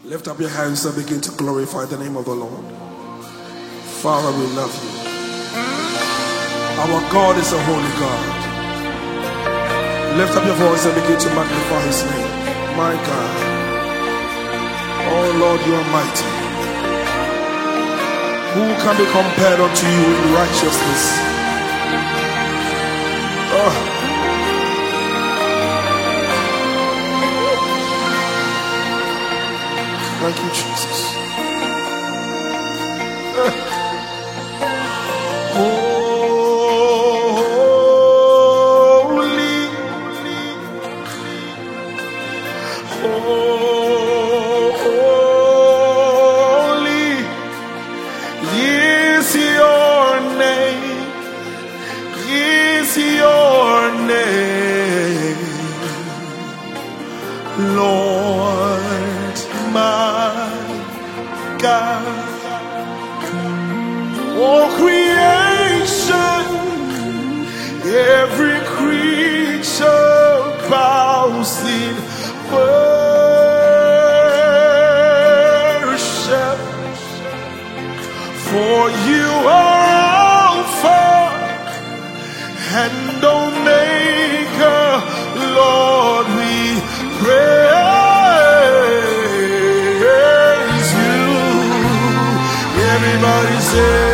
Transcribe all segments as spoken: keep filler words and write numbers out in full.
Lift up your hands and begin to glorify the name of the Lord. Father, we love you. Our God is a holy God. Lift up your voice and begin to magnify his name. My God. Oh Lord, you are mighty. Who can be compared unto you in righteousness? Oh. Thank you, Jesus. Holy, holy is your name, is your name, Lord, my God. Oh, creation, every creature bows in worship, for you are Alpha and Omega, Lord, we praise you. Everybody say,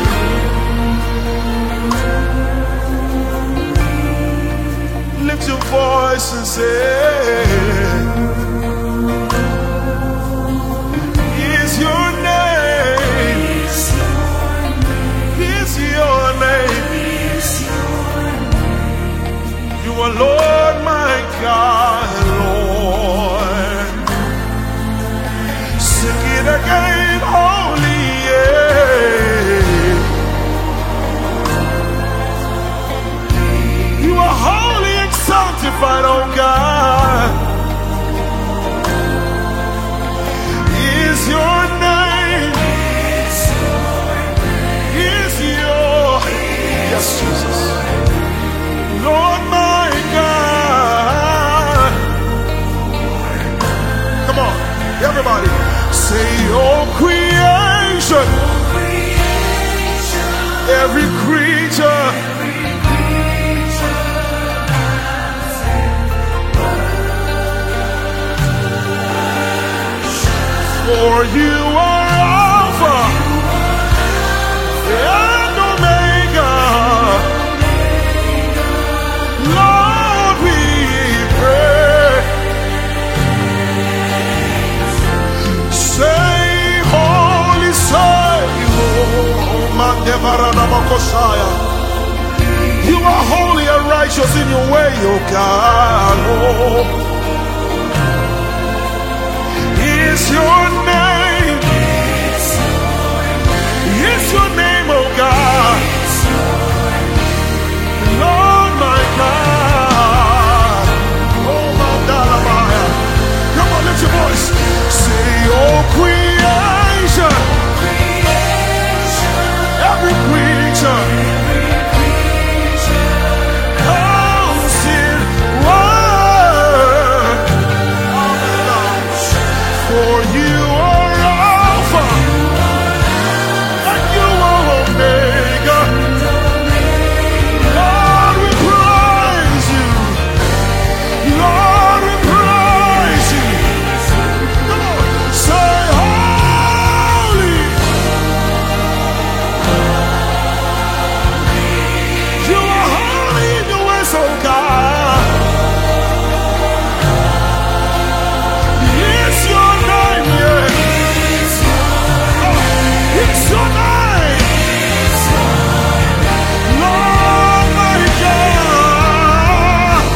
lift your voice and say, is your name, is your name, you are Lord my God, Lord. Sing it again, holy, yeah. You are holy and sanctified, oh God. Is your name, is your, yes, Jesus, Lord my God. Come on, everybody, say, oh creation, every creature, for you are Alpha and Omega, Lord, we pray. Say, holy, say, oh, you are holy and righteous in your way, oh God, oh. Is your name, is your name, oh God, Lord my God, oh my God, come on, lift your voice, say, oh creation, every creature, comes in word, for you are Alpha and you are Omega, Lord we praise you, Lord we praise you. Come on, say holy, you are holy in your ways, oh God. It's your name, yeah. It's your name, Lord my God.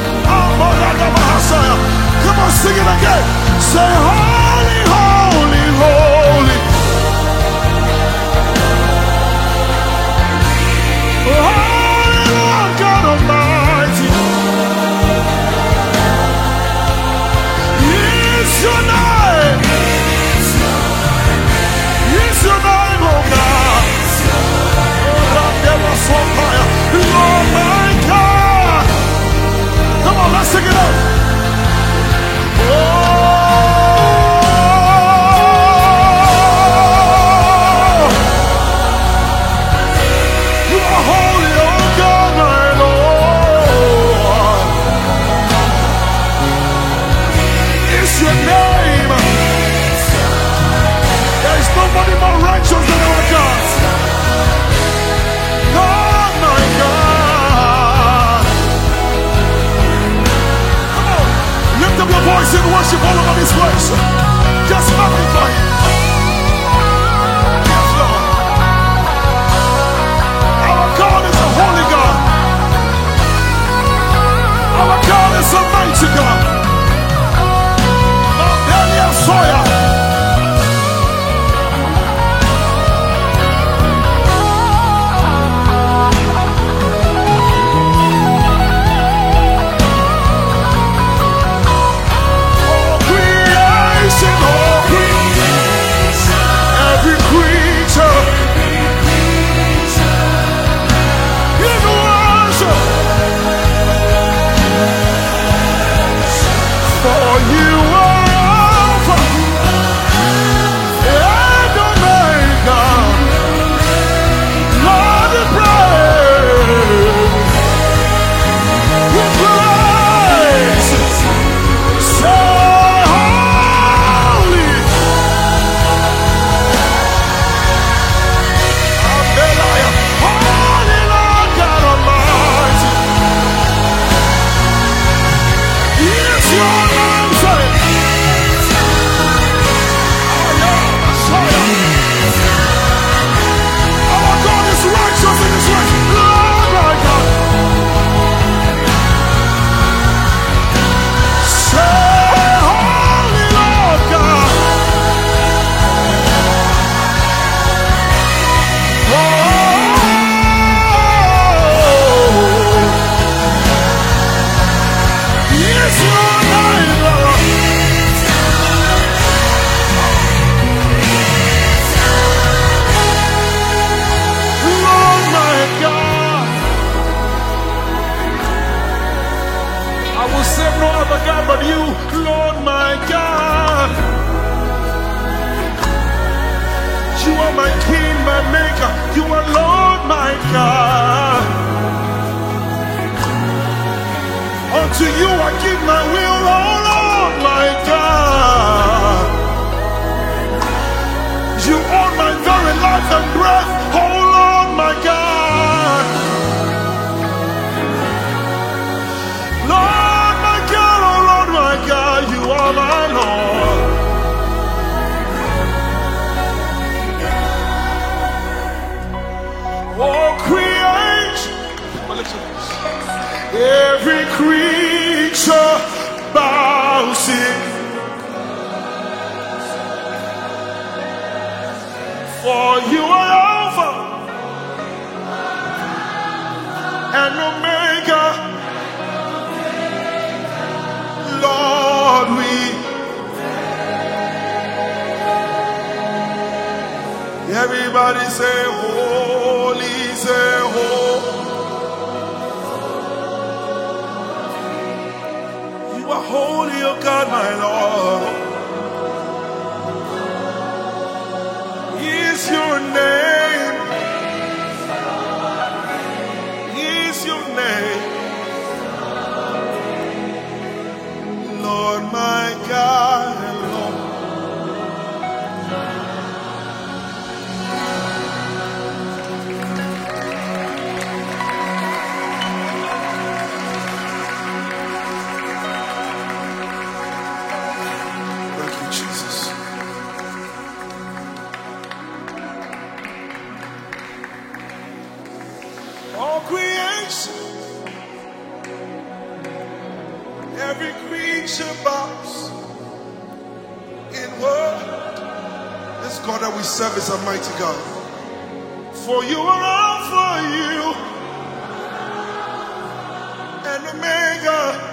Come on, sing it again. Say holy, holy, holy. Holy Lord God Almighty. It's your name. It's your name, oh God. Lord my God. Come on, let's sing it up. Oh. your name. There is nobody more righteous than our God. Oh my God. Come on, lift up your voice and worship all over this place. Just magnify Him. Yes, Lord. Our God is a holy God. Our God is a mighty God. Mabelia Soya. To you I give my will, oh Lord, my God. You own my very life and breath, oh Lord, my God. Lord, my God, oh Lord, my God, you are my Lord. Oh, creation. Every creature bows in for you are Alpha and Omega. Lord, we everybody say holy, say holy. Holy, oh God, my Lord, is your name, is your name, Lord, my God, and Lord. Every creature bows in word. This God that we serve is a mighty God. For you are Alpha, you and Omega.